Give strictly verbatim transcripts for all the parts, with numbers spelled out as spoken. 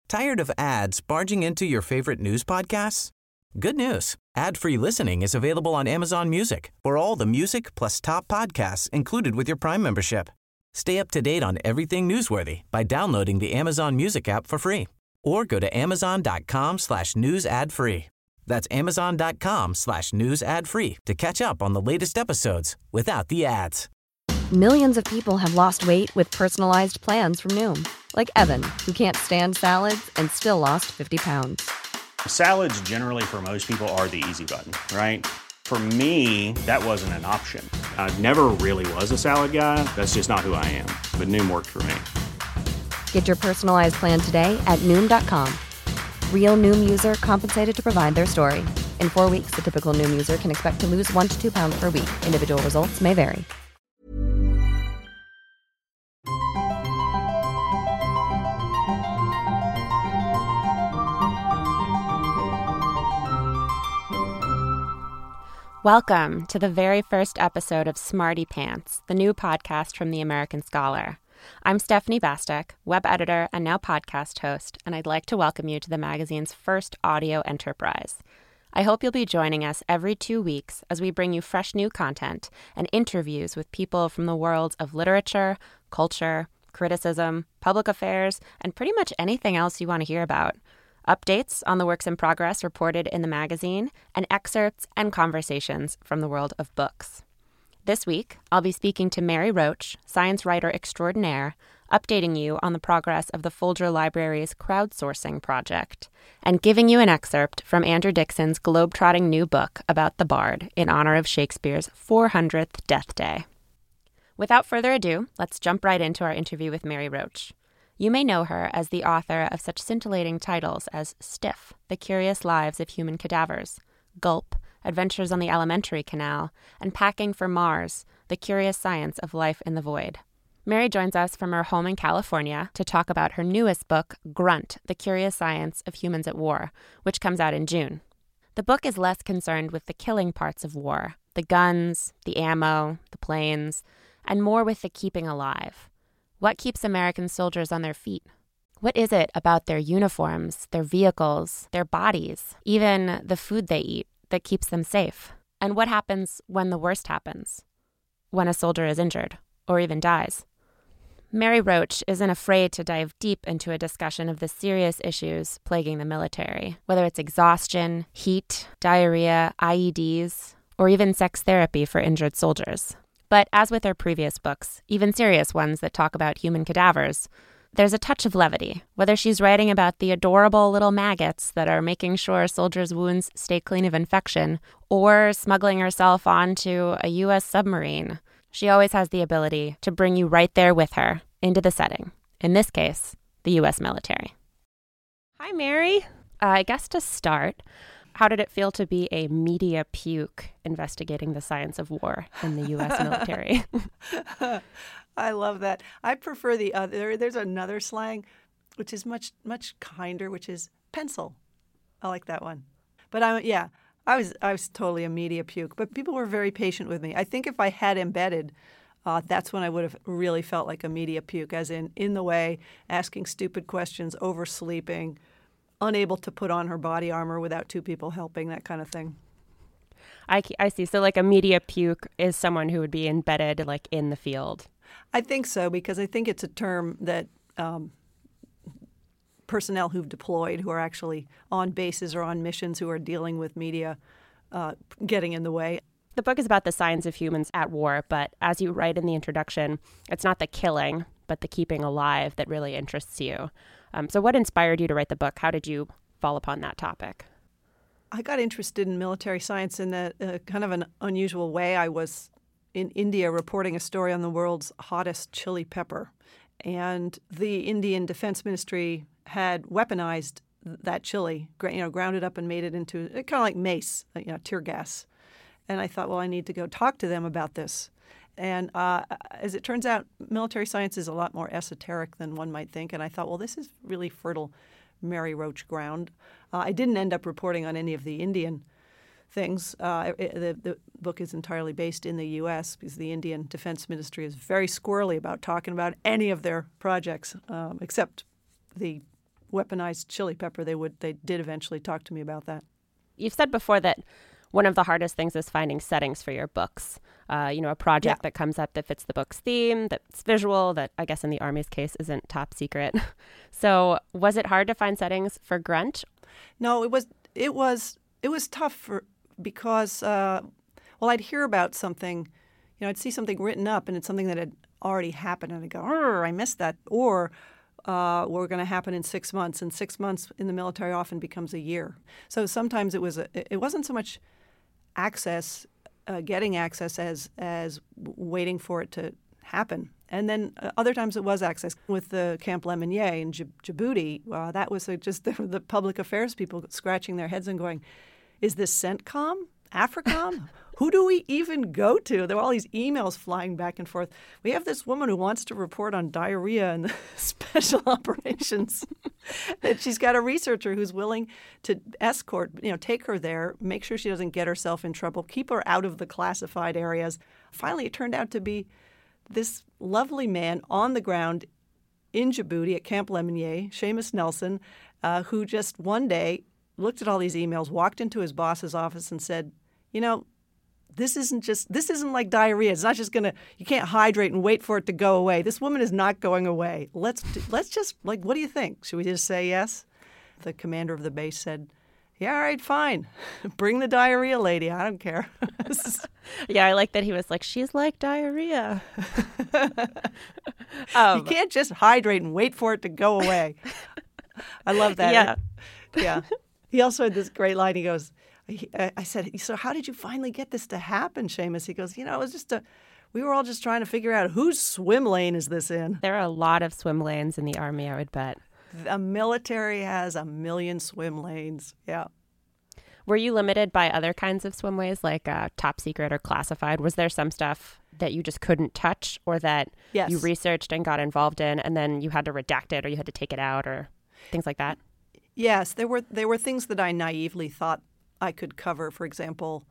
Tired of ads barging into your favorite news podcasts? Good news. Ad-free listening is available on Amazon Music for all the music plus top podcasts included with your Prime membership. Stay up to date on everything newsworthy by downloading the Amazon Music app for free or go to amazon.com slash news ad free. That's amazon.com slash news ad free to catch up on the latest episodes without the ads. Millions of people have lost weight with personalized plans from Noom. Like Evan, who can't stand salads and still lost fifty pounds. Salads generally for most people are the easy button, right? For me, that wasn't an option. I never really was a salad guy. That's just not who I am. But Noom worked for me. Get your personalized plan today at Noom dot com. Real Noom user compensated to provide their story. In four weeks, the typical Noom user can expect to lose one to two pounds per week. Individual results may vary. Welcome to the very first episode of Smarty Pants, the new podcast from The American Scholar. I'm Stephanie Bastek, web editor and now podcast host, and I'd like to welcome you to the magazine's first audio enterprise. I hope you'll be joining us every two weeks as we bring you fresh new content and interviews with people from the worlds of literature, culture, criticism, public affairs, and pretty much anything else you want to hear about. Updates on the works in progress reported in the magazine, and excerpts and conversations from the world of books. This week, I'll be speaking to Mary Roach, science writer extraordinaire, updating you on the progress of the Folger Library's crowdsourcing project, and giving you an excerpt from Andrew Dixon's globetrotting new book about the Bard in honor of Shakespeare's four hundredth death day. Without further ado, let's jump right into our interview with Mary Roach. You may know her as the author of such scintillating titles as Stiff, The Curious Lives of Human Cadavers, Gulp, Adventures on the Alimentary Canal, and Packing for Mars, The Curious Science of Life in the Void. Mary joins us from her home in California to talk about her newest book, Grunt, The Curious Science of Humans at War, which comes out in June. The book is less concerned with the killing parts of war, the guns, the ammo, the planes, and more with the keeping alive. What keeps American soldiers on their feet? What is it about their uniforms, their vehicles, their bodies, even the food they eat that keeps them safe? And what happens when the worst happens? When a soldier is injured or even dies? Mary Roach isn't afraid to dive deep into a discussion of the serious issues plaguing the military, whether it's exhaustion, heat, diarrhea, I E Ds, or even sex therapy for injured soldiers. But as with her previous books, even serious ones that talk about human cadavers, there's a touch of levity, whether she's writing about the adorable little maggots that are making sure soldiers' wounds stay clean of infection, or smuggling herself onto a U S submarine. She always has the ability to bring you right there with her into the setting, in this case, the U S military. Hi, Mary. Uh, I guess to start, how did it feel to be a media puke investigating the science of war in the U S military? I love that. I prefer the other. There's another slang, which is much, much kinder, which is pencil. I like that one. But I, yeah, I was, I was totally a media puke. But people were very patient with me. I think if I had embedded, uh, that's when I would have really felt like a media puke, as in in the way, asking stupid questions, oversleeping, unable to put on her body armor without two people helping, that kind of thing. I, I see. So like a media puke is someone who would be embedded like in the field. I think so, because I think it's a term that um, personnel who've deployed, who are actually on bases or on missions, who are dealing with media uh, getting in the way. The book is about the science of humans at war, but as you write in the introduction, it's not the killing, but the keeping alive that really interests you. Um, so what inspired you to write the book? How did you fall upon that topic? I got interested in military science in a, a kind of an unusual way. I was in India reporting a story on the world's hottest chili pepper. And the Indian Defense Ministry had weaponized that chili, you know, ground it up and made it into kind of like mace, you know, tear gas. And I thought, well, I need to go talk to them about this. And uh, as it turns out, military science is a lot more esoteric than one might think. And I thought, well, this is really fertile Mary Roach ground. Uh, I didn't end up reporting on any of the Indian things. Uh, it, the, the book is entirely based in the U S because the Indian Defense Ministry is very squirrely about talking about any of their projects, um, except the weaponized chili pepper, they would they did eventually talk to me about that. You've said before that one of the hardest things is finding settings for your books. Uh, you know, a project Yeah. that comes up that fits the book's theme, that's visual, that I guess in the Army's case isn't top secret. So was it hard to find settings for Grunt? No, it was it was it was tough for because uh, well, I'd hear about something, you know, I'd see something written up and it's something that had already happened, and I'd go, "Arr, I missed that," or uh, "We're going to happen in six months," and six months in the military often becomes a year. So sometimes it was a, it wasn't so much access, uh, getting access as as waiting for it to happen. And then uh, other times it was access. With the Camp Lemonnier in Dj- Djibouti, uh, that was uh, just the, the public affairs people scratching their heads and going, is this CENTCOM? AFRICOM? Who do we even go to? There were all these emails flying back and forth. We have this woman who wants to report on diarrhea and special operations. And she's got a researcher who's willing to escort, you know, take her there, make sure she doesn't get herself in trouble, keep her out of the classified areas. Finally, it turned out to be this lovely man on the ground in Djibouti at Camp Lemonnier, Seamus Nelson, uh, who just one day looked at all these emails, walked into his boss's office and said, you know, this isn't just, this isn't like diarrhea. It's not just going to, you can't hydrate and wait for it to go away. This woman is not going away. Let's, let's just, like, what do you think? Should we just say yes? The commander of the base said, yeah, all right, fine. Bring the diarrhea lady. I don't care. Yeah, I like that he was like, she's like diarrhea. um, you can't just hydrate and wait for it to go away. I love that. Yeah. Yeah. He also had this great line. He goes, I said, so how did you finally get this to happen, Seamus? He goes, you know, it was just a, we were all just trying to figure out whose swim lane is this in? There are a lot of swim lanes in the Army, I would bet. The military has a million swim lanes. Yeah. Were you limited by other kinds of swimways, like uh, top secret or classified? Was there some stuff that you just couldn't touch, or that Yes. you researched and got involved in, and then you had to redact it or you had to take it out or things like that? Yes, there were there were things that I naively thought I could cover. For example,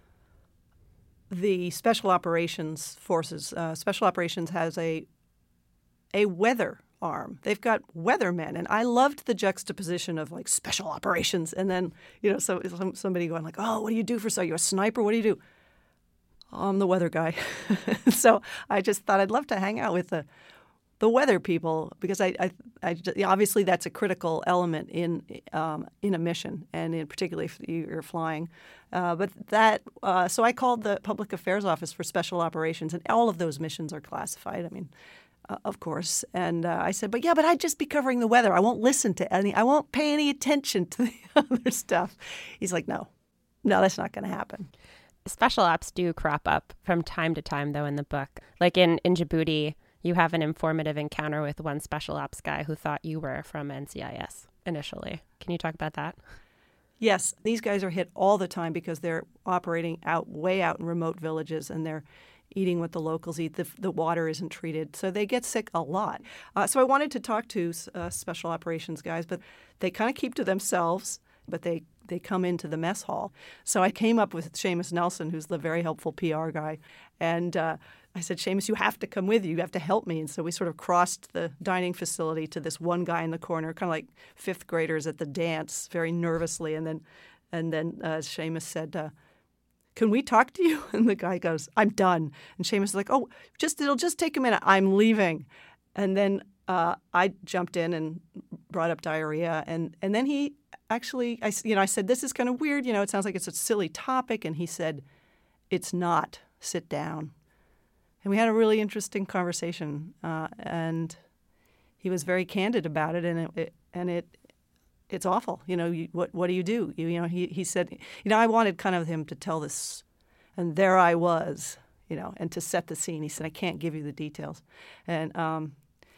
the Special Operations Forces. Uh, Special Operations has a a weather arm. They've got weathermen, and I loved the juxtaposition of like Special Operations, and then you know, so some, somebody going like, "Oh, what do you do for so? You're a sniper? What do you do?" I'm the weather guy. So I just thought I'd love to hang out with the the weather people, because I, I, I obviously that's a critical element in um, in a mission, and in particularly if you're flying. Uh, but that uh, so I called the Public Affairs Office for Special Operations, and all of those missions are classified. I mean, uh, of course. And uh, I said, but yeah, but I'd just be covering the weather. I won't listen to any. I won't pay any attention to the other stuff. He's like, no, no, that's not going to happen. Special ops do crop up from time to time, though, in the book. Like in, in Djibouti, you have an informative encounter with one special ops guy who thought you were from N C I S initially. Can you talk about that? Yes, these guys are hit all the time because they're operating out way out in remote villages, and they're eating what the locals eat. The, the water isn't treated, so they get sick a lot. Uh, so I wanted to talk to uh, special operations guys, but they kind of keep to themselves, but they, they come into the mess hall. So I came up with Seamus Nelson, who's the very helpful P R guy, and uh, I said, Seamus, you have to come with you. You have to help me. And so we sort of crossed the dining facility to this one guy in the corner, kind of like fifth graders at the dance, very nervously. And then and then uh, Seamus said, uh, can we talk to you? And the guy goes, I'm done. And Seamus is like, oh, just it'll just take a minute. I'm leaving. And then uh, I jumped in and brought up diarrhea. And, and then he actually, I, you know, I said, this is kind of weird. You know, it sounds like it's a silly topic. And he said, it's not. Sit down. And we had a really interesting conversation, uh, and he was very candid about it. And it, it and it, it's awful. You know, you, what what do you do? You, you know, he he said, you know, I wanted kind of him to tell this, and there I was, you know, and to set the scene. He said, I can't give you the details, and um,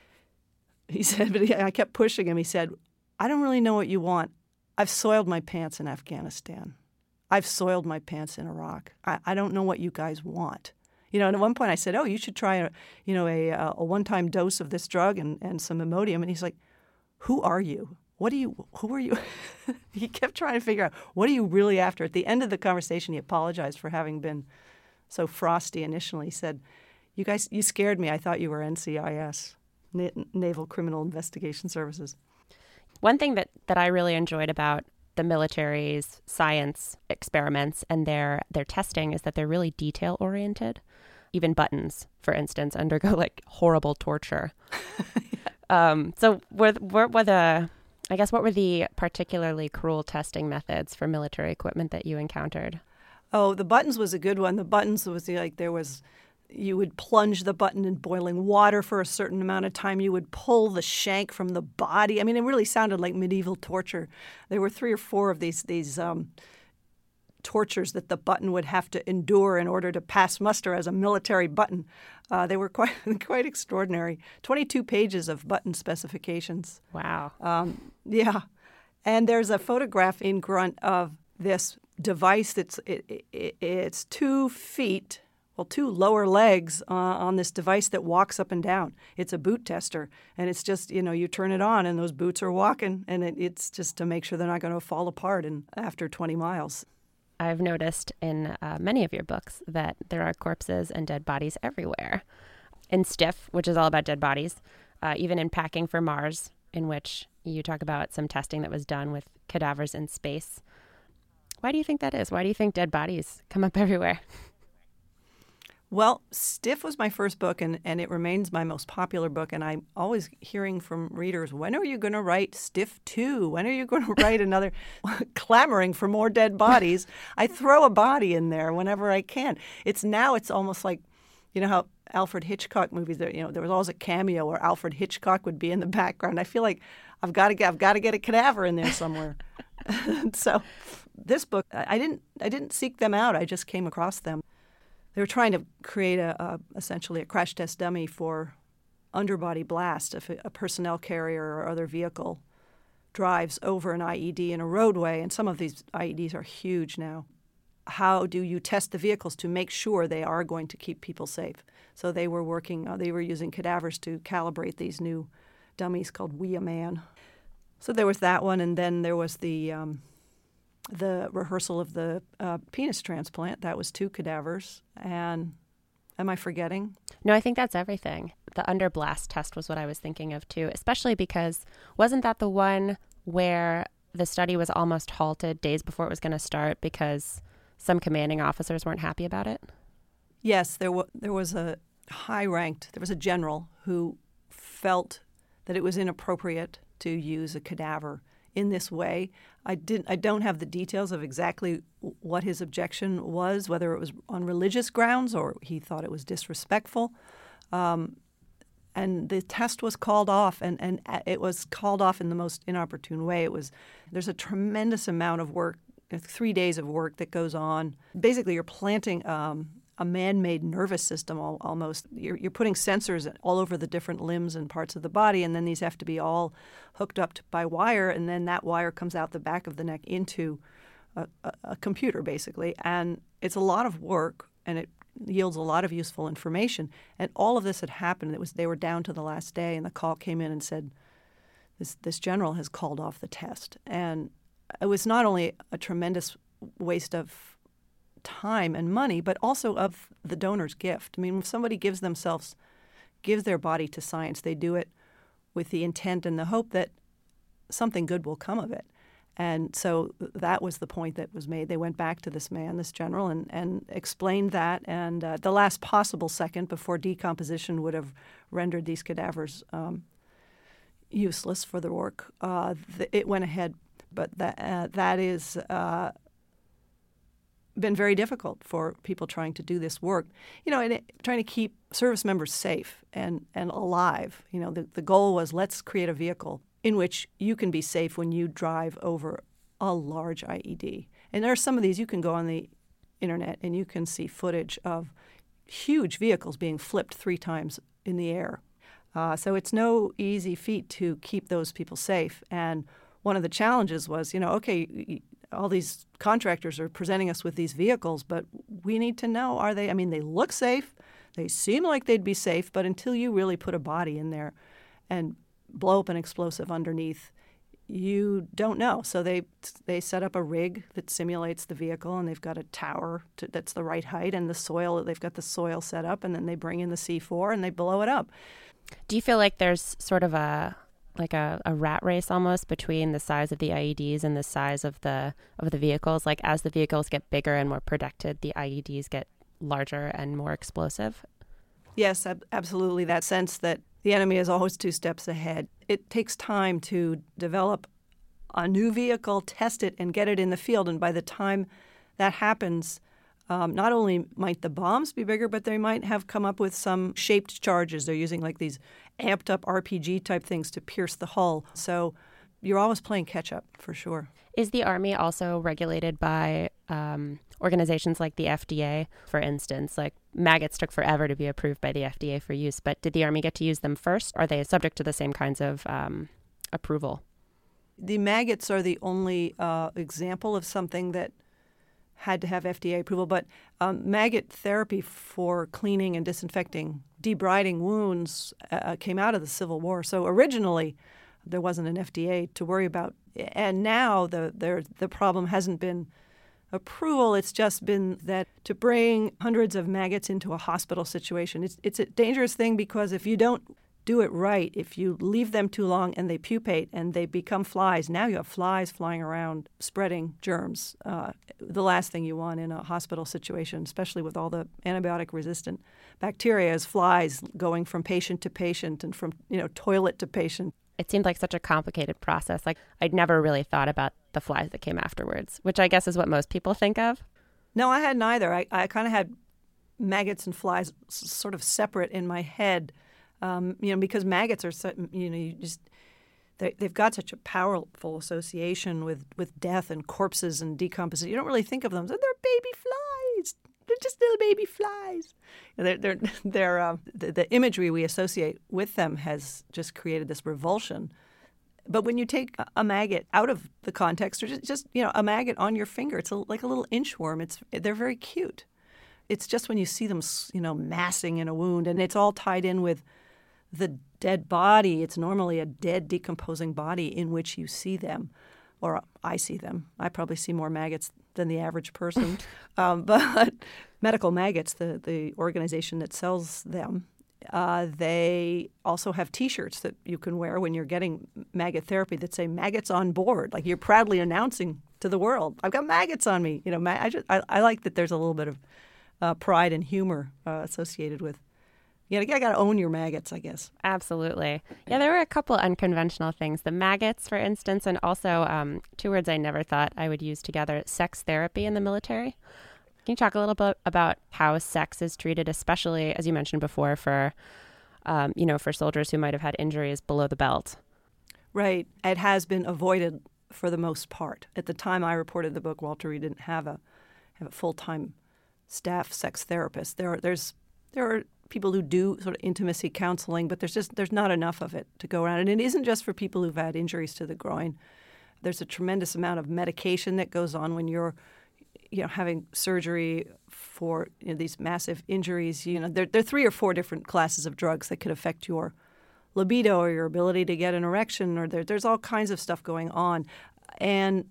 he said, but he, I kept pushing him. He said, I don't really know what you want. I've soiled my pants in Afghanistan. I've soiled my pants in Iraq. I, I don't know what you guys want. You know, and at one point I said, oh, you should try a, you know, a, a one-time dose of this drug and, and some Imodium. And he's like, who are you? What do you, who are you? He kept trying to figure out, what are you really after? At the end of the conversation, he apologized for having been so frosty initially. He said, you guys, you scared me. I thought you were N C I S, Na- Naval Criminal Investigation Services. One thing that, that I really enjoyed about the military's science experiments and their their testing is that they're really detail oriented. Even buttons, for instance, undergo like horrible torture. yeah. um, so were, were, were the, I guess, what were the particularly cruel testing methods for military equipment that you encountered? Oh, the buttons was a good one. The buttons was like there was, you would plunge the button in boiling water for a certain amount of time. You would pull the shank from the body. I mean, it really sounded like medieval torture. There were three or four of these these um, tortures that the button would have to endure in order to pass muster as a military button. Uh, they were quite quite extraordinary. twenty-two pages of button specifications. Wow. Um, yeah. And there's a photograph in Grunt of this device that's it, it, it's two feet, well, two lower legs uh, on this device that walks up and down. It's a boot tester. And it's just, you know, you turn it on and those boots are walking. And it, it's just to make sure they're not going to fall apart in, after twenty miles. I've noticed in uh, many of your books that there are corpses and dead bodies everywhere. In Stiff, which is all about dead bodies, uh, even in Packing for Mars, in which you talk about some testing that was done with cadavers in space. Why do you think that is? Why do you think dead bodies come up everywhere? Well, Stiff was my first book, and, and it remains my most popular book. And I'm always hearing from readers, when are you going to write Stiff two? When are you going to write another? Clamoring for more dead bodies. I throw a body in there whenever I can. It's now it's almost like, you know how Alfred Hitchcock movies, there, you know, there was always a cameo where Alfred Hitchcock would be in the background. I feel like I've got to get, I've got to get a cadaver in there somewhere. So this book, I didn't, I didn't seek them out. I just came across them. They were trying to create a, a essentially a crash test dummy for underbody blast if a personnel carrier or other vehicle drives over an I E D in a roadway, and some of these I E Ds are huge now. How do you test the vehicles to make sure they are going to keep people safe? So they were working, uh, they were using cadavers to calibrate these new dummies called We A Man. So there was that one, and then there was the um, the rehearsal of the uh, penis transplant. That was two cadavers. And am I forgetting? No, I think that's everything. The underblast test was what I was thinking of too, especially because wasn't that the one where the study was almost halted days before it was going to start because some commanding officers weren't happy about it? Yes, there, w- there was a high-ranked, there was a general who felt that it was inappropriate to use a cadaver in this way. I didn't. I don't have the details of exactly what his objection was, whether it was on religious grounds or he thought it was disrespectful. Um, and the test was called off, and, and it was called off in the most inopportune way. It was there's a tremendous amount of work, three days of work that goes on. Basically, you're planting um, a man-made nervous system al- almost. You're, you're putting sensors all over the different limbs and parts of the body, and then these have to be all hooked up to, by wire, and then that wire comes out the back of the neck into a, a, a computer, basically. And it's a lot of work, and it yields a lot of useful information. And all of this had happened. It was they were down to the last day, and the call came in and said, this, this general has called off the test. And it was not only a tremendous waste of time and money, but also of the donor's gift. I mean, when somebody gives themselves, gives their body to science, they do it with the intent and the hope that something good will come of it. And so that was the point that was made. They went back to this man, this general, and, and explained that. And uh, the last possible second before decomposition would have rendered these cadavers um, useless for the work, uh, th- it went ahead. But that uh, that is uh, been very difficult for people trying to do this work. You know, and it, trying to keep service members safe and, and alive. You know, the, the goal was let's create a vehicle in which you can be safe when you drive over a large I E D. And there are some of these, you can go on the internet and you can see footage of huge vehicles being flipped three times in the air. Uh, so it's no easy feat to keep those people safe. And one of the challenges was, you know, okay, all these contractors are presenting us with these vehicles, but we need to know, are they, I mean, they look safe, they seem like they'd be safe, but until you really put a body in there and blow up an explosive underneath, you don't know. So they they set up a rig that simulates the vehicle, and they've got a tower to, that's the right height, and the soil, they've got the soil set up, and then they bring in the C four and they blow it up. Do you feel like there's sort of a like a, a rat race almost between the size of the I E Ds and the size of the of the vehicles? Like as the vehicles get bigger and more protected, the I E Ds get larger and more explosive? Yes, ab- absolutely. That sense that the enemy is always two steps ahead. It takes time to develop a new vehicle, test it, and get it in the field. And by the time that happens, um, not only might the bombs be bigger, but they might have come up with some shaped charges. They're using like these amped up R P G type things to pierce the hull. So you're always playing catch up for sure. Is the Army also regulated by um, organizations like the F D A, for instance? Like maggots took forever to be approved by the F D A for use, but did the Army get to use them first? Are they subject to the same kinds of um, approval? The maggots are the only uh, example of something that had to have F D A approval, but um, maggot therapy for cleaning and disinfecting, debriding wounds uh, came out of the Civil War. So originally, there wasn't an F D A to worry about. And now the there, the problem hasn't been approval. It's just been that to bring hundreds of maggots into a hospital situation, it's, it's a dangerous thing because if you don't do it right, if you leave them too long and they pupate and they become flies, now you have flies flying around spreading germs. Uh, the last thing you want in a hospital situation, especially with all the antibiotic-resistant bacteria, is flies going from patient to patient and from you know toilet to patient. It seemed like such a complicated process. Like I'd never really thought about the flies that came afterwards, which I guess is what most people think of. No, I hadn't either. I, I kind of had maggots and flies s- sort of separate in my head. Um, you know, because maggots are, so, you know, you just they, they've got such a powerful association with, with death and corpses and decomposition. You don't really think of them. They're baby flies. They're just little baby flies. They're, they're, they're, uh, the, the imagery we associate with them has just created this revulsion. But when you take a, a maggot out of the context, or just, just you know, a maggot on your finger, it's a, like a little inchworm. It's they're very cute. It's just when you see them, you know, massing in a wound, and it's all tied in with the dead body. It's normally a dead, decomposing body in which you see them, or I see them. I probably see more maggots than the average person. um, but Medical Maggots, the, the organization that sells them, uh, they also have T-shirts that you can wear when you're getting maggot therapy that say "maggots on board." Like you're proudly announcing to the world, "I've got maggots on me." You know, ma- I, just, I, I like that there's a little bit of uh, pride and humor uh, associated with. You got to own your maggots, I guess. Absolutely. Yeah, there were a couple unconventional things. The maggots, for instance, and also um, two words I never thought I would use together, sex therapy in the military. Can you talk a little bit about how sex is treated, especially, as you mentioned before, for, um, you know, for soldiers who might have had injuries below the belt? Right. It has been avoided for the most part. At the time I reported the book, Walter Reed didn't have a have a full-time staff sex therapist. There, are, there's, there are people who do sort of intimacy counseling, but there's just there's not enough of it to go around. And it isn't just for people who've had injuries to the groin. There's a tremendous amount of medication that goes on when you're, you know, having surgery for you know, these massive injuries. You know, there, there are three or four different classes of drugs that could affect your libido or your ability to get an erection, or there, there's all kinds of stuff going on. And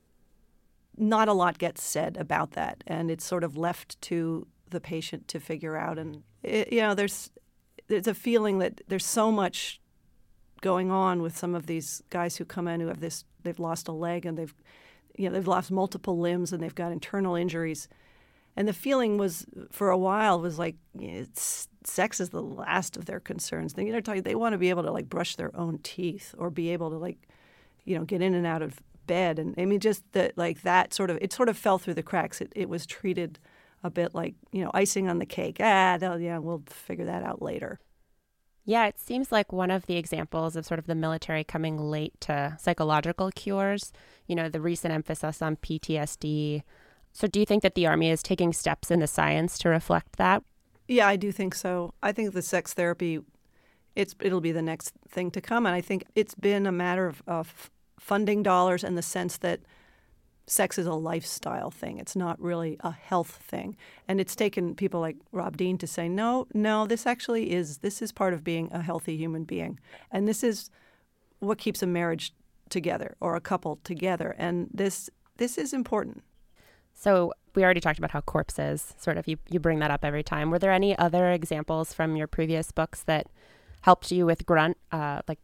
not a lot gets said about that. And it's sort of left to the patient to figure out. And, it, you know, there's there's a feeling that there's so much going on with some of these guys who come in who have this, they've lost a leg and they've, you know, they've lost multiple limbs and they've got internal injuries. And the feeling was, for a while, was like, it's, sex is the last of their concerns. They, you know, tell you they want to be able to, like, brush their own teeth or be able to, like, you know, get in and out of bed. And, I mean, just that, like, that sort of, it sort of fell through the cracks. It, it was treated a bit like, you know, icing on the cake. Ah, yeah, we'll figure that out later. Yeah, it seems like one of the examples of sort of the military coming late to psychological cures, you know, the recent emphasis on P T S D. So do you think that the Army is taking steps in the science to reflect that? Yeah, I do think so. I think the sex therapy, it's it'll be the next thing to come. And I think it's been a matter of, of funding dollars in the sense that sex is a lifestyle thing. It's not really a health thing. And it's taken people like Rob Dean to say, no, no, this actually is, this is part of being a healthy human being. And this is what keeps a marriage together or a couple together. And this this is important. So we already talked about how corpses, sort of, you, you bring that up every time. Were there any other examples from your previous books that helped you with grunt, uh, like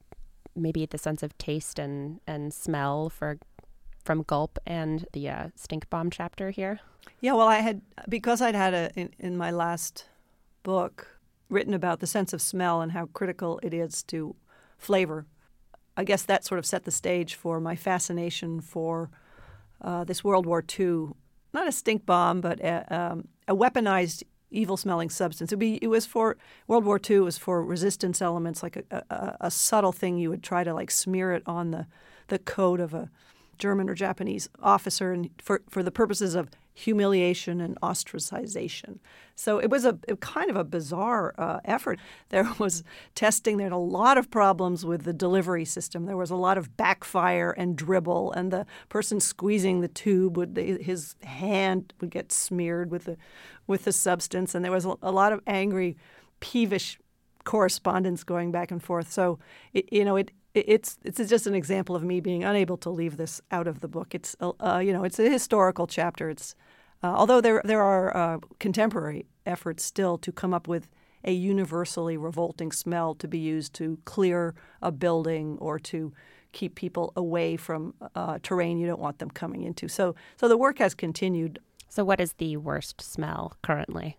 maybe the sense of taste and, and smell for from Gulp and the uh, stink bomb chapter here? Yeah, well, I had, because I'd had a, in, in my last book, written about the sense of smell and how critical it is to flavor. I guess that sort of set the stage for my fascination for uh, this World War Two, not a stink bomb, but a, um, a weaponized evil-smelling substance. It'd be, it was for, World War Two was for resistance elements, like a, a, a subtle thing you would try to like smear it on the, the coat of a German or Japanese officer, and for, for the purposes of humiliation and ostracization. So it was a it kind of a bizarre uh, effort. There was testing. There had a lot of problems with the delivery system. There was a lot of backfire and dribble, and the person squeezing the tube would his hand would get smeared with the with the substance, and there was a, a lot of angry, peevish correspondence going back and forth. So it, you know it. It's it's just an example of me being unable to leave this out of the book. It's uh, you know it's a historical chapter. It's uh, although there there are uh, contemporary efforts still to come up with a universally revolting smell to be used to clear a building or to keep people away from uh, terrain you don't want them coming into. So so the work has continued. So what is the worst smell currently?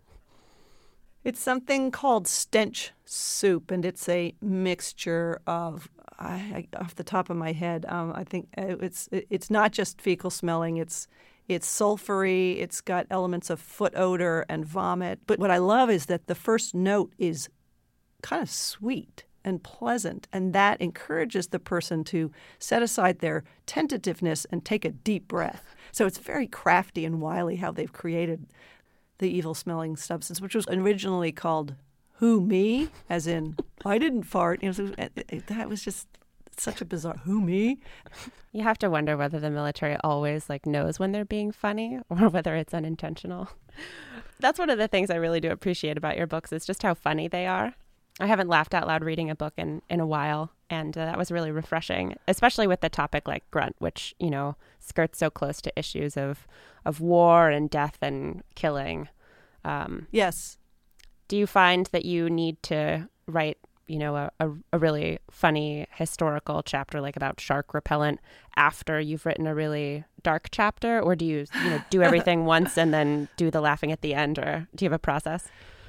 It's something called stench soup, and it's a mixture of, I, I, off the top of my head, um, I think it's it's not just fecal smelling. It's it's sulfury. It's got elements of foot odor and vomit. But what I love is that the first note is kind of sweet and pleasant, and that encourages the person to set aside their tentativeness and take a deep breath. So it's very crafty and wily how they've created the evil-smelling substance, which was originally called "Who Me," as in I didn't fart. You know, so that was just such a bizarre "Who me." You have to wonder whether the military always like knows when they're being funny or whether it's unintentional. That's one of the things I really do appreciate about your books is just how funny they are. I haven't laughed out loud reading a book in, in a while, and uh, that was really refreshing, especially with the topic like Grunt, which, you know, skirts so close to issues of, of war and death and killing. Um, yes. Do you find that you need to write, you know, a, a, a really funny historical chapter like about shark repellent after you've written a really dark chapter, or do you, you know, do everything once and then do the laughing at the end, or do you have a process?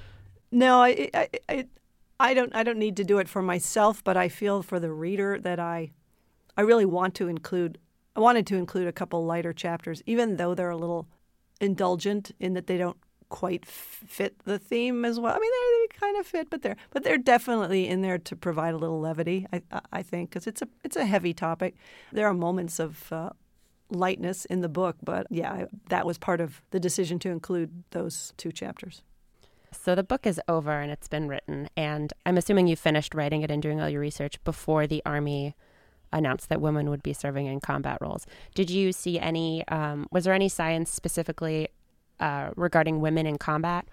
No, I, I, I, I don't. I don't need to do it for myself, but I feel for the reader that I, I really want to include. I wanted to include a couple lighter chapters, even though they're a little indulgent in that they don't quite fit the theme as well. I mean, they, they kind of fit, but they're but they're definitely in there to provide a little levity. I I think because it's a it's a heavy topic. There are moments of uh, lightness in the book, but yeah, I, that was part of the decision to include those two chapters. So the book is over and it's been written, and I'm assuming you finished writing it and doing all your research before the Army announced that women would be serving in combat roles. Did you see any, um, was there any science specifically uh, regarding women in combat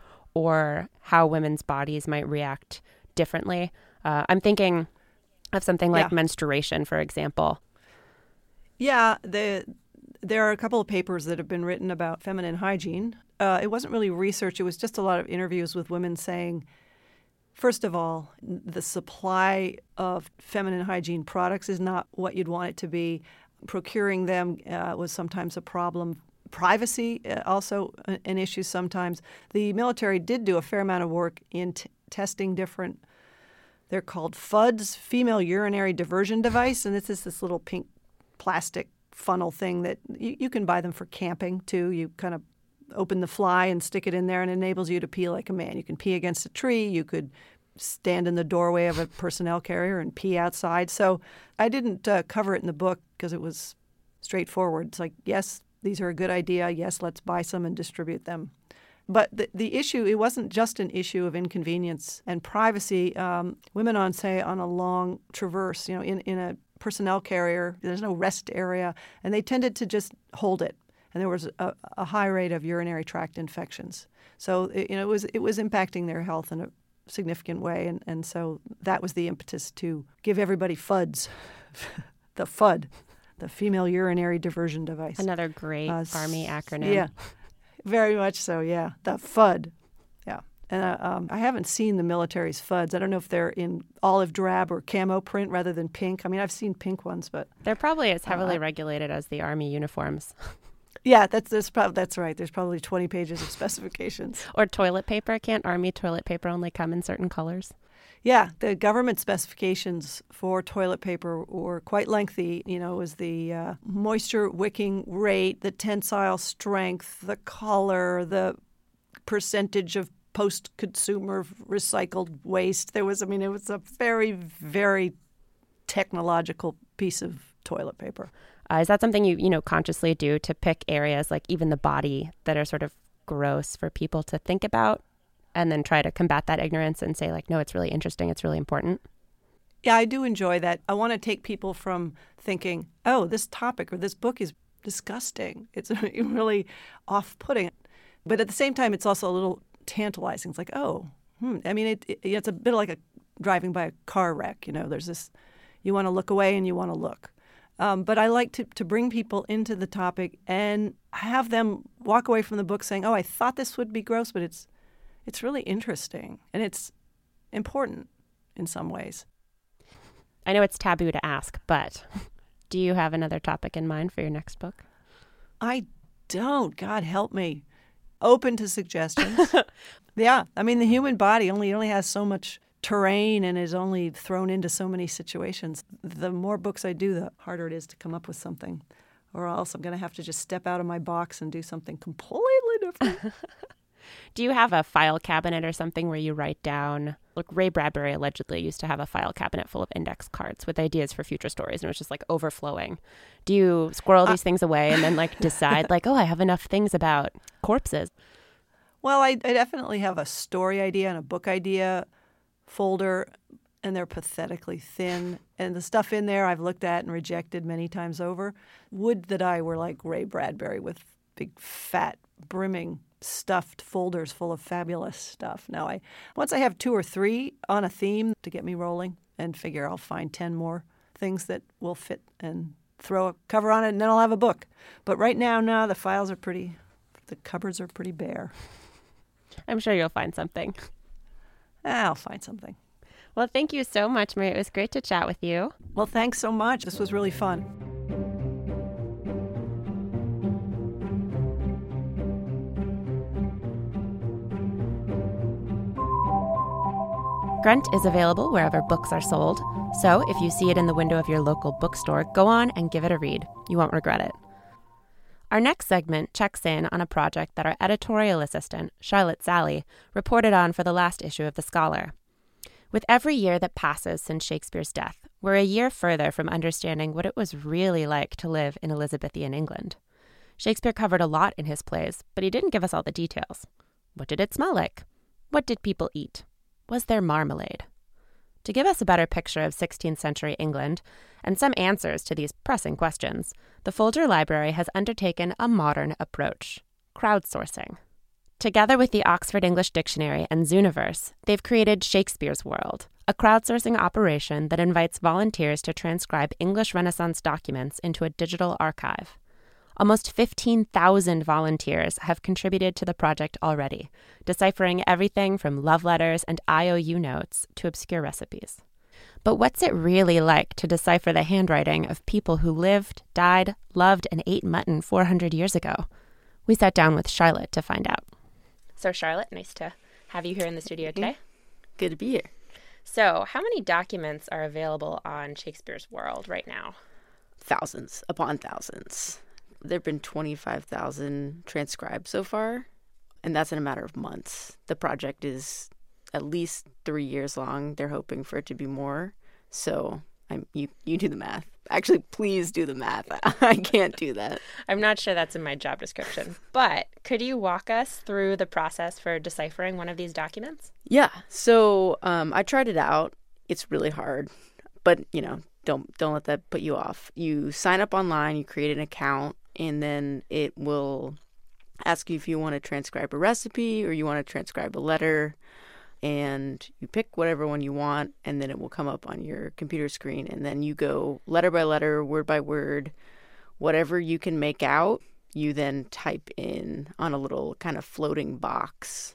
or how women's bodies might react differently? Uh, I'm thinking of something like yeah. menstruation, for example. Yeah, the, there are a couple of papers that have been written about feminine hygiene. Uh, it wasn't really research. It was just a lot of interviews with women saying, first of all, the supply of feminine hygiene products is not what you'd want it to be. Procuring them uh, was sometimes a problem. Privacy, uh, also an issue sometimes. The military did do a fair amount of work in t- testing different, they're called F U Ds, female urinary diversion device, and this is this little pink plastic funnel thing that you, you can buy them for camping, too. You kind of open the fly and stick it in there, and it enables you to pee like a man. You can pee against a tree. You could stand in the doorway of a personnel carrier and pee outside. So I didn't uh, cover it in the book because it was straightforward. It's like, yes, these are a good idea. Yes, let's buy some and distribute them. But the, the issue, it wasn't just an issue of inconvenience and privacy. Um, women on, say, on a long traverse, you know, in, in a personnel carrier, there's no rest area, and they tended to just hold it. And there was a, a high rate of urinary tract infections. So it, you know, it was it was impacting their health in a significant way, and, and so that was the impetus to give everybody F U Ds, the F U D, the female urinary diversion device. Another great uh, Army acronym. Yeah, very much so. Yeah, the F U D. Yeah, And uh, um, I haven't seen the military's F U Ds. I don't know if they're in olive drab or camo print rather than pink. I mean, I've seen pink ones, but they're probably as heavily uh, regulated as the Army uniforms. Yeah, that's that's, prob- that's right. There's probably twenty pages of specifications. Or toilet paper. Can't Army toilet paper only come in certain colors? Yeah, the government specifications for toilet paper were quite lengthy. You know, it was the uh, moisture wicking rate, the tensile strength, the color, the percentage of post-consumer recycled waste. There was, I mean, it was a very, very technological piece of toilet paper. Uh, is that something you, you know, consciously do to pick areas like even the body that are sort of gross for people to think about and then try to combat that ignorance and say like, no, it's really interesting, it's really important? Yeah, I do enjoy that. I want to take people from thinking, oh, this topic or this book is disgusting. It's really off-putting. But at the same time, it's also a little tantalizing. It's like, oh, hmm. I mean, it, it, it's a bit like a driving by a car wreck. You know, there's this, you want to look away and you want to look. Um, but I like to, to bring people into the topic and have them walk away from the book saying, oh, I thought this would be gross, but it's it's really interesting and it's important in some ways. I know it's taboo to ask, but do you have another topic in mind for your next book? I don't. God help me. Open to suggestions. Yeah. I mean, the human body only only has so much terrain and is only thrown into so many situations. The more books I do, the harder it is to come up with something. Or else I'm going to have to just step out of my box and do something completely different. Do you have a file cabinet or something where you write down, look, Ray Bradbury allegedly used to have a file cabinet full of index cards with ideas for future stories, and it was just like overflowing. Do you squirrel these uh, things away and then like decide like, oh, I have enough things about corpses? Well, I, I definitely have a story idea and a book idea folder, and they're pathetically thin. And the stuff in there I've looked at and rejected many times over. Would that I were like Ray Bradbury with big, fat, brimming, stuffed folders full of fabulous stuff. Now, I once I have two or three on a theme to get me rolling and figure I'll find ten more things that will fit and throw a cover on it, and then I'll have a book. But right now, no, the files are pretty, the cupboards are pretty bare. I'm sure you'll find something. I'll find something. Well, thank you so much, Maria. It was great to chat with you. Well, thanks so much. This was really fun. Grunt is available wherever books are sold, so if you see it in the window of your local bookstore, go on and give it a read. You won't regret it. Our next segment checks in on a project that our editorial assistant, Charlotte Sally, reported on for the last issue of The Scholar. With every year that passes since Shakespeare's death, we're a year further from understanding what it was really like to live in Elizabethan England. Shakespeare covered a lot in his plays, but he didn't give us all the details. What did it smell like? What did people eat? Was there marmalade? To give us a better picture of sixteenth century England and some answers to these pressing questions, the Folger Library has undertaken a modern approach, crowdsourcing. Together with the Oxford English Dictionary and Zooniverse, they've created Shakespeare's World, a crowdsourcing operation that invites volunteers to transcribe English Renaissance documents into a digital archive. Almost fifteen thousand volunteers have contributed to the project already, deciphering everything from love letters and I O U notes to obscure recipes. But what's it really like to decipher the handwriting of people who lived, died, loved, and ate mutton four hundred years ago? We sat down with Charlotte to find out. So Charlotte, nice to have you here in the studio today. Good to be here. So how many documents are available on Shakespeare's World right now? Thousands upon thousands. There have been twenty-five thousand transcribed so far, and that's in a matter of months. The project is at least three years long. They're hoping for it to be more. So I'm, you, you do the math. Actually, please do the math. I can't do that. I'm not sure that's in my job description. But could you walk us through the process for deciphering one of these documents? Yeah. So um, I tried it out. It's really hard. But, you know, don't don't let that put you off. You sign up online, you create an account, and then it will ask you if you want to transcribe a recipe or you want to transcribe a letter. And you pick whatever one you want, and then it will come up on your computer screen. And then you go letter by letter, word by word, whatever you can make out, you then type in on a little kind of floating box.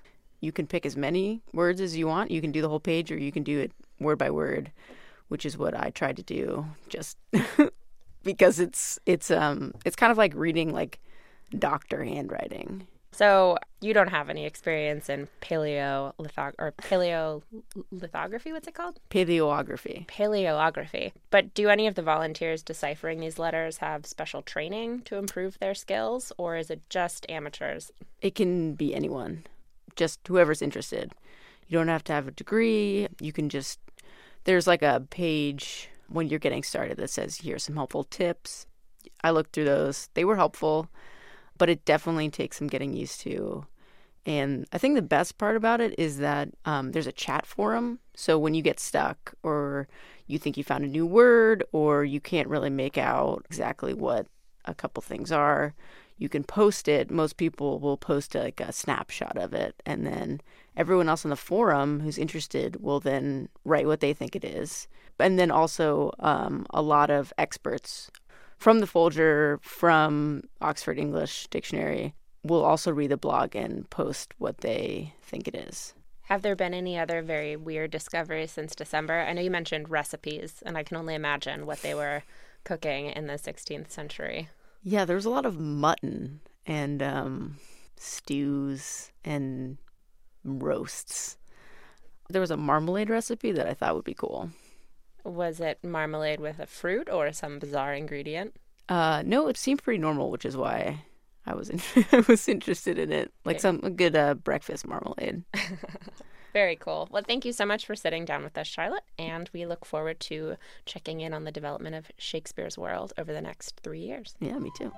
You can pick as many words as you want. You can do the whole page, or you can do it word by word, which is what I tried to do, just because it's it's um it's kind of like reading like doctor handwriting. So you don't have any experience in paleolithog or paleolithography? What's it called? Paleography. Paleography. But do any of the volunteers deciphering these letters have special training to improve their skills, or is it just amateurs? It can be anyone, just whoever's interested. You don't have to have a degree. You can just, there's like a page when you're getting started that says, here's some helpful tips. I looked through those. They were helpful. But it definitely takes some getting used to. And I think the best part about it is that um, there's a chat forum. So when you get stuck or you think you found a new word or you can't really make out exactly what a couple things are, you can post it. Most people will post like a snapshot of it. And then everyone else on the forum who's interested will then write what they think it is. And then also um, a lot of experts from the Folger, from Oxford English Dictionary, will also read the blog and post what they think it is. Have there been any other very weird discoveries since December? I know you mentioned recipes, and I can only imagine what they were cooking in the sixteenth century. Yeah, there was a lot of mutton and um, stews and roasts. There was a marmalade recipe that I thought would be cool. Was it marmalade with a fruit or some bizarre ingredient? Uh, no, it seemed pretty normal, which is why I was in- I was interested in it. Like some a good uh, breakfast marmalade. Very cool. Well, thank you so much for sitting down with us, Charlotte, and we look forward to checking in on the development of Shakespeare's world over the next three years. Yeah, me too.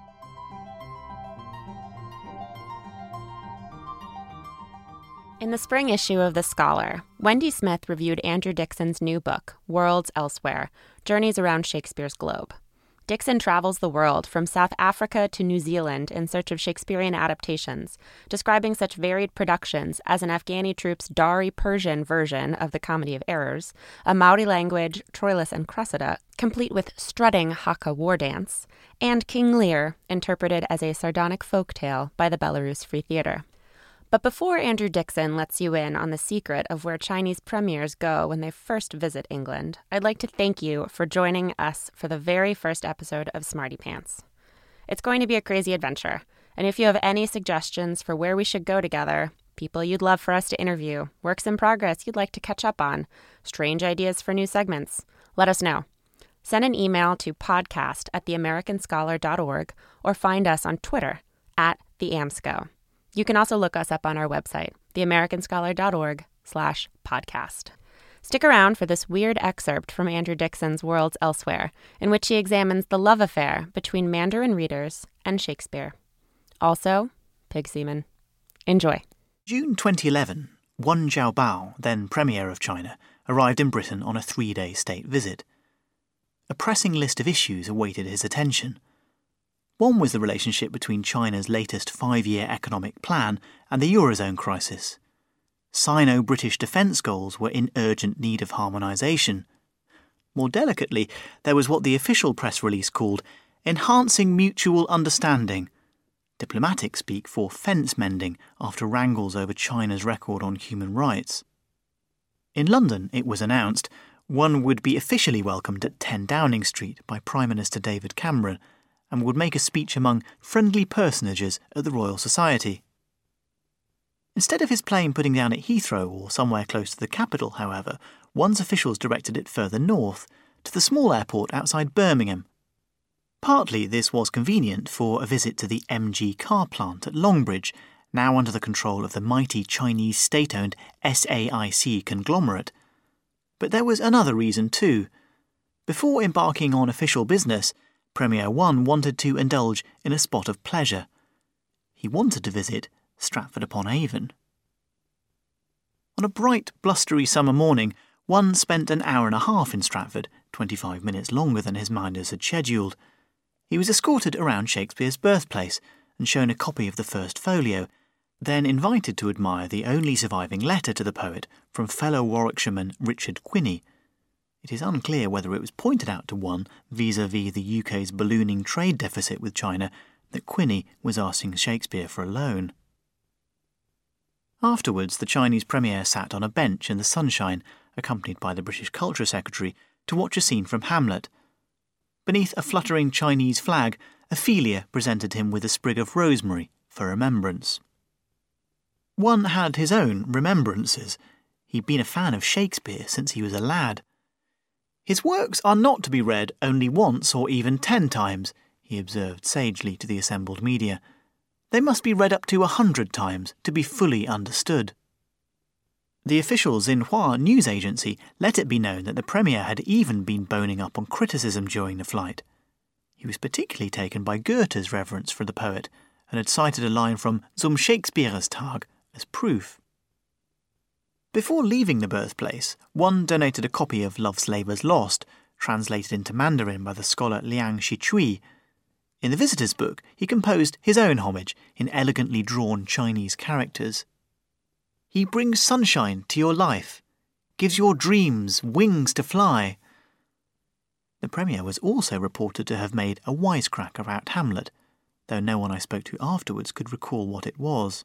In the spring issue of The Scholar, Wendy Smith reviewed Andrew Dickson's new book, Worlds Elsewhere, Journeys Around Shakespeare's Globe. Dickson travels the world from South Africa to New Zealand in search of Shakespearean adaptations, describing such varied productions as an Afghani troupe's Dari Persian version of the Comedy of Errors, a Maori language Troilus and Cressida, complete with strutting Haka war dance, and King Lear, interpreted as a sardonic folk tale by the Belarus Free Theatre. But before Andrew Dickson lets you in on the secret of where Chinese premiers go when they first visit England, I'd like to thank you for joining us for the very first episode of Smarty Pants. It's going to be a crazy adventure, and if you have any suggestions for where we should go together, people you'd love for us to interview, works in progress you'd like to catch up on, strange ideas for new segments, let us know. Send an email to podcast at the american scholar dot org or find us on Twitter at the AmSco. You can also look us up on our website, the american scholar dot org slash podcast. Stick around for this weird excerpt from Andrew Dickson's Worlds Elsewhere, in which he examines the love affair between Mandarin readers and Shakespeare. Also, pig semen. Enjoy. June twenty eleven, Wen Jiabao, then Premier of China, arrived in Britain on a three-day state visit. A pressing list of issues awaited his attention. One was the relationship between China's latest five-year economic plan and the Eurozone crisis. Sino-British defence goals were in urgent need of harmonisation. More delicately, there was what the official press release called enhancing mutual understanding, diplomatic speak for fence-mending after wrangles over China's record on human rights. In London, it was announced, one would be officially welcomed at ten Downing Street by Prime Minister David Cameron, and would make a speech among friendly personages at the Royal Society. Instead of his plane putting down at Heathrow or somewhere close to the capital, however, one's officials directed it further north, to the small airport outside Birmingham. Partly this was convenient for a visit to the M G car plant at Longbridge, now under the control of the mighty Chinese state-owned S A I C conglomerate. But there was another reason too. Before embarking on official business, Premier Wen wanted to indulge in a spot of pleasure. He wanted to visit Stratford-upon-Avon. On a bright, blustery summer morning, Wen spent an hour and a half in Stratford, twenty-five minutes longer than his minders had scheduled. He was escorted around Shakespeare's birthplace and shown a copy of the first folio, then invited to admire the only surviving letter to the poet from fellow Warwickshireman Richard Quinney. It is unclear whether it was pointed out to Wen vis-à-vis the U K's ballooning trade deficit with China that Quinney was asking Shakespeare for a loan. Afterwards, the Chinese premier sat on a bench in the sunshine, accompanied by the British Culture Secretary, to watch a scene from Hamlet. Beneath a fluttering Chinese flag, Ophelia presented him with a sprig of rosemary for remembrance. One had his own remembrances. He'd been a fan of Shakespeare since he was a lad. His works are not to be read only once or even ten times, he observed sagely to the assembled media. They must be read up to a hundred times to be fully understood. The official Xinhua news agency let it be known that the Premier had even been boning up on criticism during the flight. He was particularly taken by Goethe's reverence for the poet and had cited a line from Zum Shakespearestag as proof. Before leaving the birthplace, one donated a copy of Love's Labour's Lost, translated into Mandarin by the scholar Liang Shichui. In the visitor's book, he composed his own homage in elegantly drawn Chinese characters. He brings sunshine to your life, gives your dreams wings to fly. The Premier was also reported to have made a wisecrack about Hamlet, though no one I spoke to afterwards could recall what it was.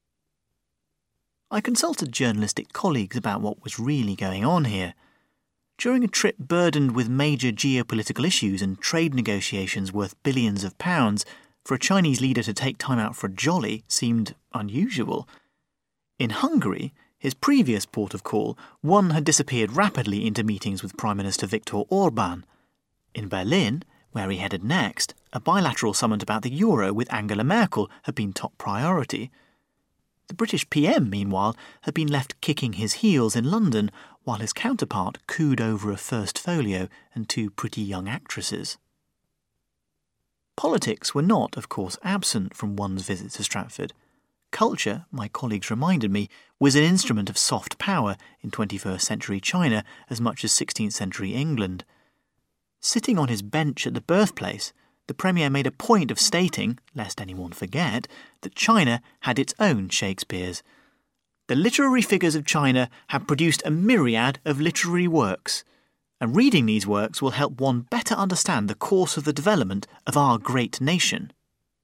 I consulted journalistic colleagues about what was really going on here. During a trip burdened with major geopolitical issues and trade negotiations worth billions of pounds, for a Chinese leader to take time out for a jolly seemed unusual. In Hungary, his previous port of call, one had disappeared rapidly into meetings with Prime Minister Viktor Orban. In Berlin, where he headed next, a bilateral summit about the euro with Angela Merkel had been top priority. The British P M, meanwhile, had been left kicking his heels in London, while his counterpart cooed over a first folio and two pretty young actresses. Politics were not, of course, absent from one's visit to Stratford. Culture, my colleagues reminded me, was an instrument of soft power in twenty-first century China as much as sixteenth century England. Sitting on his bench at the birthplace, the Premier made a point of stating, lest anyone forget, that China had its own Shakespeares. The literary figures of China have produced a myriad of literary works, and reading these works will help one better understand the course of the development of our great nation.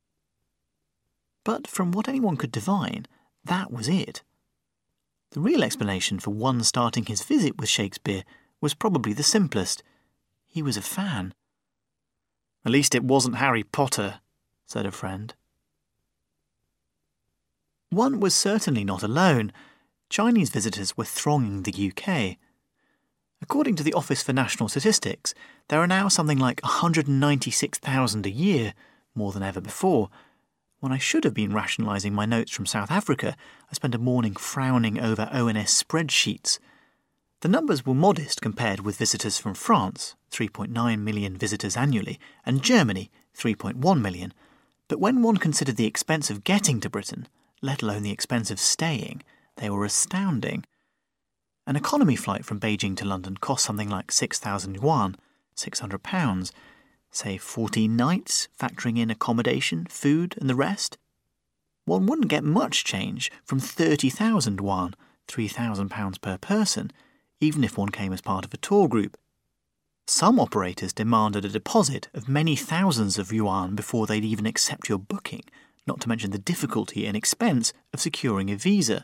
But from what anyone could divine, that was it. The real explanation for one starting his visit with Shakespeare was probably the simplest. He was a fan. "At least it wasn't Harry Potter," said a friend. One was certainly not alone. Chinese visitors were thronging the U K. According to the Office for National Statistics, there are now something like one hundred ninety-six thousand a year, more than ever before. When I should have been rationalising my notes from South Africa, I spent a morning frowning over O N S spreadsheets. The numbers were modest compared with visitors from France, three point nine million visitors annually, and Germany, three point one million. But when one considered the expense of getting to Britain, let alone the expense of staying, they were astounding. An economy flight from Beijing to London cost something like six thousand yuan, six hundred pounds, say fourteen nights, factoring in accommodation, food and the rest. One wouldn't get much change from thirty thousand yuan, three thousand pounds per person, even if one came as part of a tour group. Some operators demanded a deposit of many thousands of yuan before they'd even accept your booking, not to mention the difficulty and expense of securing a visa.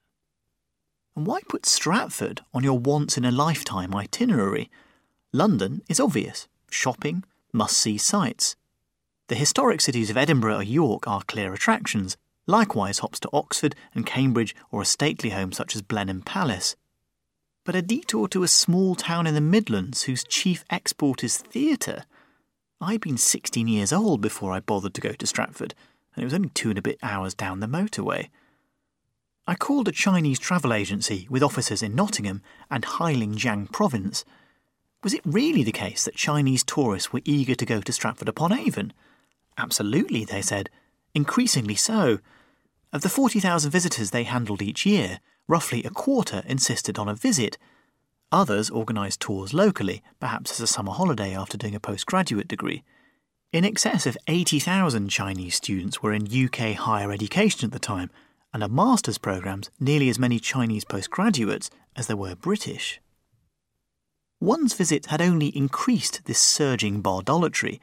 And why put Stratford on your once-in-a-lifetime itinerary? London is obvious. Shopping, must-see sights. The historic cities of Edinburgh or York are clear attractions, likewise hops to Oxford and Cambridge or a stately home such as Blenheim Palace. But a detour to a small town in the Midlands whose chief export is theatre? I'd been sixteen years old before I bothered to go to Stratford, and it was only two and a bit hours down the motorway. I called a Chinese travel agency with offices in Nottingham and Heilongjiang Province. Was it really the case that Chinese tourists were eager to go to Stratford-upon-Avon? Absolutely, they said. Increasingly so. Of the forty thousand visitors they handled each year, roughly a quarter insisted on a visit. Others organised tours locally, perhaps as a summer holiday after doing a postgraduate degree. In excess of eighty thousand Chinese students were in U K higher education at the time, and of master's programmes nearly as many Chinese postgraduates as there were British. One's visit had only increased this surging bardolatry.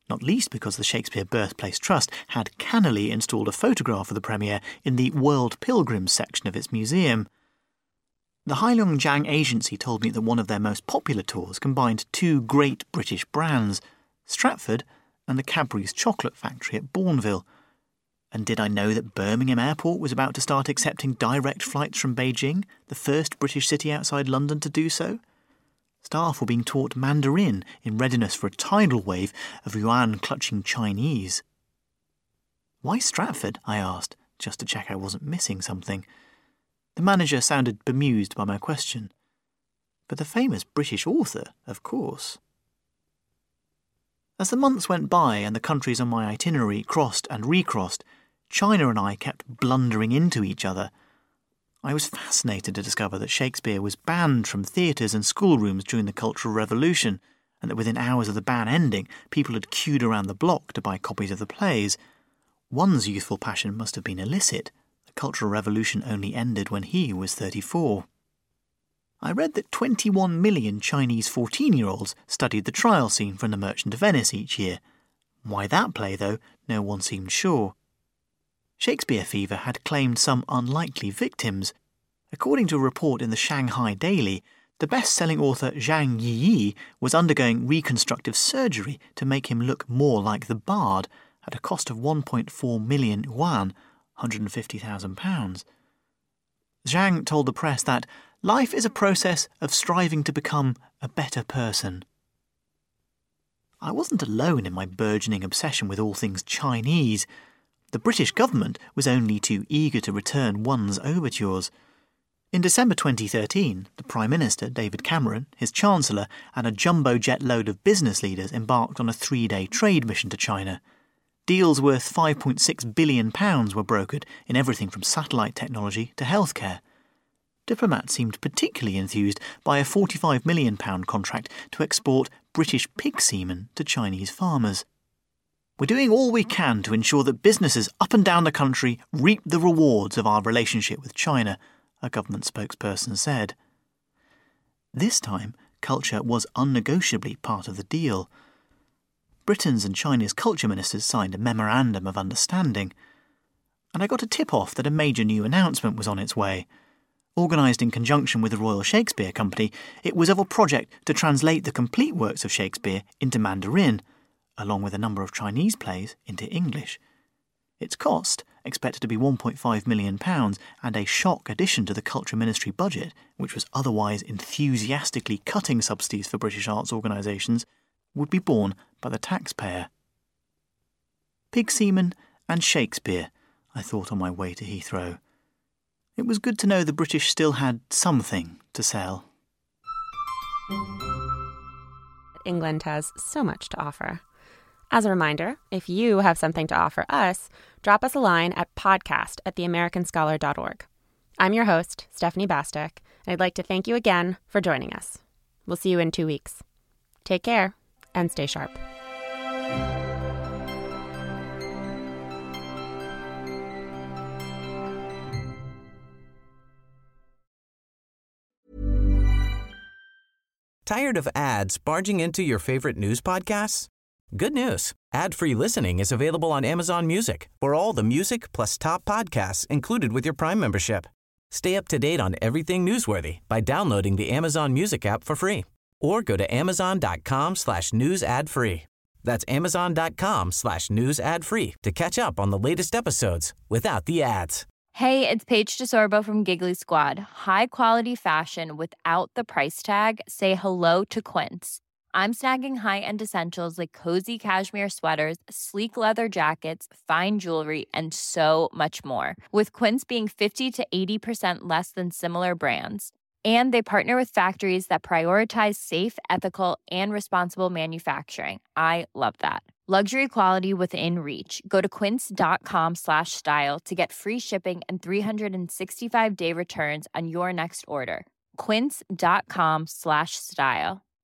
not least because the Shakespeare Birthplace Trust had cannily installed a photograph of the premiere in the World Pilgrims section of its museum. The Heilongjiang agency told me that one of their most popular tours combined two great British brands, Stratford and the Cadbury's chocolate factory at Bourneville. And did I know that Birmingham Airport was about to start accepting direct flights from Beijing, the first British city outside London to do so? Staff were being taught Mandarin in readiness for a tidal wave of yuan-clutching Chinese. Why Stratford? I asked, just to check I wasn't missing something. The manager sounded bemused by my question. But the famous British author, of course. As the months went by and the countries on my itinerary crossed and recrossed, China and I kept blundering into each other. I was fascinated to discover that Shakespeare was banned from theatres and schoolrooms during the Cultural Revolution, and that within hours of the ban ending, people had queued around the block to buy copies of the plays. One's youthful passion must have been illicit. The Cultural Revolution only ended when he was thirty-four. I read that twenty-one million Chinese fourteen-year-olds studied the trial scene from The Merchant of Venice each year. Why that play, though, no one seemed sure. Shakespeare fever had claimed some unlikely victims. According to a report in the Shanghai Daily, the best-selling author Zhang Yiyi was undergoing reconstructive surgery to make him look more like the Bard at a cost of one point four million yuan, one hundred fifty thousand pounds. Zhang told the press that life is a process of striving to become a better person. I wasn't alone in my burgeoning obsession with all things Chinese. The British government was only too eager to return one's overtures. In December twenty thirteen, the Prime Minister, David Cameron, his Chancellor, and a jumbo jet load of business leaders embarked on a three-day trade mission to China. Deals worth five point six billion pounds were brokered in everything from satellite technology to healthcare. Diplomats seemed particularly enthused by a forty-five million pounds contract to export British pig semen to Chinese farmers. We're doing all we can to ensure that businesses up and down the country reap the rewards of our relationship with China, a government spokesperson said. This time, culture was unnegotiably part of the deal. Britain's and China's culture ministers signed a memorandum of understanding. And I got a tip-off that a major new announcement was on its way. Organised in conjunction with the Royal Shakespeare Company, it was of a project to translate the complete works of Shakespeare into Mandarin, along with a number of Chinese plays into English. Its cost, expected to be one point five million pounds, and a shock addition to the Culture Ministry budget, which was otherwise enthusiastically cutting subsidies for British arts organisations, would be borne by the taxpayer. Pig semen and Shakespeare, I thought on my way to Heathrow. It was good to know the British still had something to sell. England has so much to offer. As a reminder, if you have something to offer us, drop us a line at podcast at the american scholar dot org. I'm your host, Stephanie Bastek, and I'd like to thank you again for joining us. We'll see you in two weeks. Take care and stay sharp. Tired of ads barging into your favorite news podcasts? Good news. Ad-free listening is available on Amazon Music for all the music plus top podcasts included with your Prime membership. Stay up to date on everything newsworthy by downloading the Amazon Music app for free or go to amazon.com slash news ad free. That's amazon.com slash news ad free to catch up on the latest episodes without the ads. Hey, it's Paige DeSorbo from Giggly Squad. High quality fashion without the price tag. Say hello to Quince. I'm snagging high-end essentials like cozy cashmere sweaters, sleek leather jackets, fine jewelry, and so much more. With Quince being fifty to eighty percent less than similar brands. And they partner with factories that prioritize safe, ethical, and responsible manufacturing. I love that. Luxury quality within reach. Go to quince.com slash style to get free shipping and three sixty-five day returns on your next order. Quince.com slash style.